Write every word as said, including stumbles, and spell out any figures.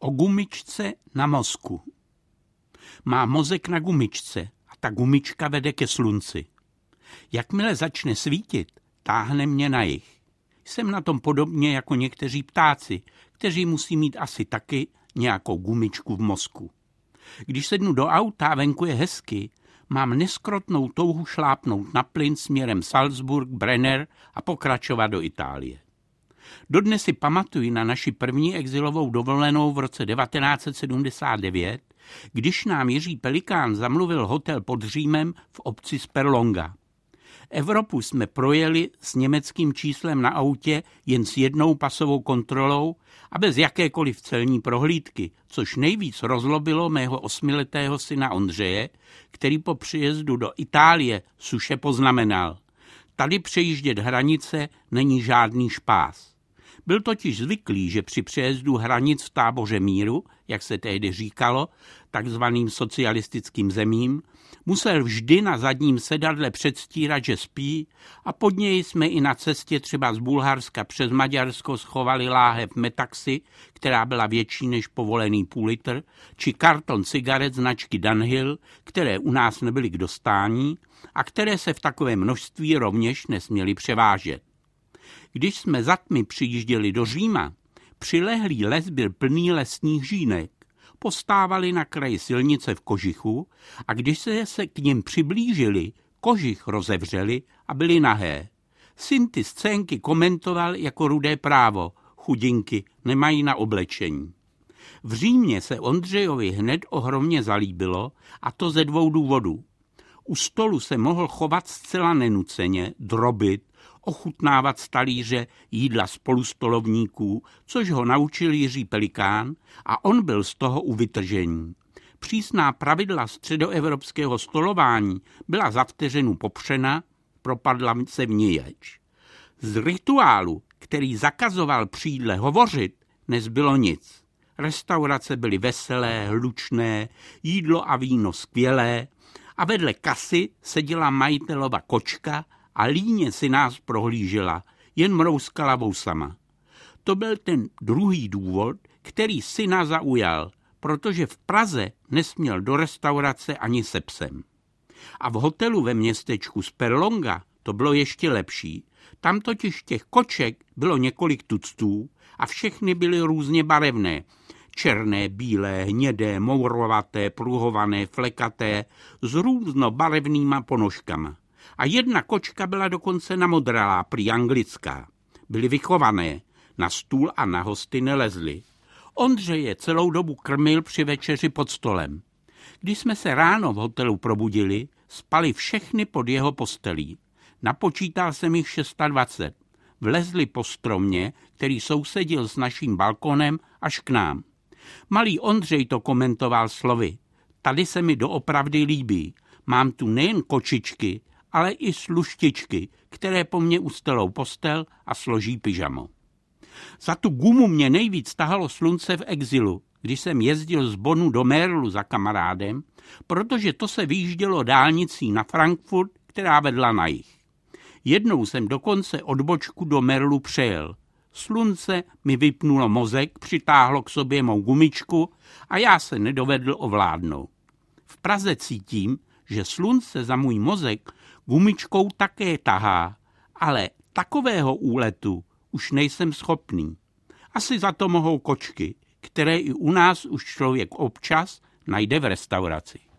O gumičce na mozku. Má mozek na gumičce a ta gumička vede ke slunci. Jakmile začne svítit, táhne mě na jih. Jsem na tom podobně jako někteří ptáci, kteří musí mít asi taky nějakou gumičku v mozku. Když sednu do auta a venku je hezky, mám neskrotnou touhu šlápnout na plyn směrem Salzburg, Brenner a pokračovat do Itálie. Dodnes si pamatuji na naši první exilovou dovolenou v roce devatenáct set sedmdesát devět, když nám Jiří Pelikán zamluvil hotel pod Římem v obci Sperlonga. Evropu jsme projeli s německým číslem na autě jen s jednou pasovou kontrolou a bez jakékoliv celní prohlídky, což nejvíc rozlobilo mého osmiletého syna Ondřeje, který po příjezdu do Itálie suše poznamenal: tady přejíždět hranice není žádný špás. Byl totiž zvyklý, že při přejezdu hranic v táboře míru, jak se tehdy říkalo, takzvaným socialistickým zemím, musel vždy na zadním sedadle předstírat, že spí, a pod něj jsme i na cestě třeba z Bulharska přes Maďarsko schovali láhev Metaxy, která byla větší než povolený půl litr, či karton cigaret značky Dunhill, které u nás nebyly k dostání a které se v takovém množství rovněž nesměly převážet. Když jsme za tmy přijížděli do Říma, přilehlý les byl plný lesních žínek. Postávali na kraji silnice v kožichu a když se, se k nim přiblížili, kožich rozevřeli a byli nahé. Syn ty scénky komentoval jako Rudé právo: chudinky, nemají na oblečení. V Římě se Ondřejovi hned ohromně zalíbilo, a to ze dvou důvodů. U stolu se mohl chovat zcela nenuceně, drobit, ochutnávat z talíře jídla spolustolovníků, což ho naučil Jiří Pelikán, a on byl z toho u vytržení. Přísná pravidla středoevropského stolování byla za vteřinu popřena, propadla se v níječ. Z rituálu, který zakazoval při jídle hovořit, nezbylo nic. Restaurace byly veselé, hlučné, jídlo a víno skvělé a vedle kasy seděla majitelova kočka a líně si nás prohlížela, jen mrouskala vousama. To byl ten druhý důvod, který syna zaujal, protože v Praze nesměl do restaurace ani se psem. A v hotelu ve městečku Sperlonga to bylo ještě lepší. Tam totiž těch koček bylo několik tuctů a všechny byly různě barevné. Černé, bílé, hnědé, mourovaté, pruhované, flekaté, s různobarevnýma ponožkama. A jedna kočka byla dokonce namodralá, prý anglická. Byly vychované, na stůl a na hosty nelezly. Ondřej je celou dobu krmil při večeři pod stolem. Když jsme se ráno v hotelu probudili, spali všechny pod jeho postelí. Napočítal jsem jich dvacet šest. Vlezli po stromě, který sousedil s naším balkonem, až k nám. Malý Ondřej to komentoval slovy: tady se mi doopravdy líbí. Mám tu nejen kočičky, ale i sluštičky, které po mně ustelou postel a složí pyžamo. Za tu gumu mě nejvíc tahalo slunce v exilu, když jsem jezdil z Bonnu do Merlu za kamarádem, protože to se vyjíždělo dálnicí na Frankfurt, která vedla na jih. Jednou jsem dokonce odbočku do Merlu přejel. Slunce mi vypnulo mozek, přitáhlo k sobě mou gumičku a já se nedovedl ovládnout. V Praze cítím, že slunce za můj mozek gumičkou také tahá, ale takového úletu už nejsem schopný. Asi za to mohou kočky, které i u nás už člověk občas najde v restauraci.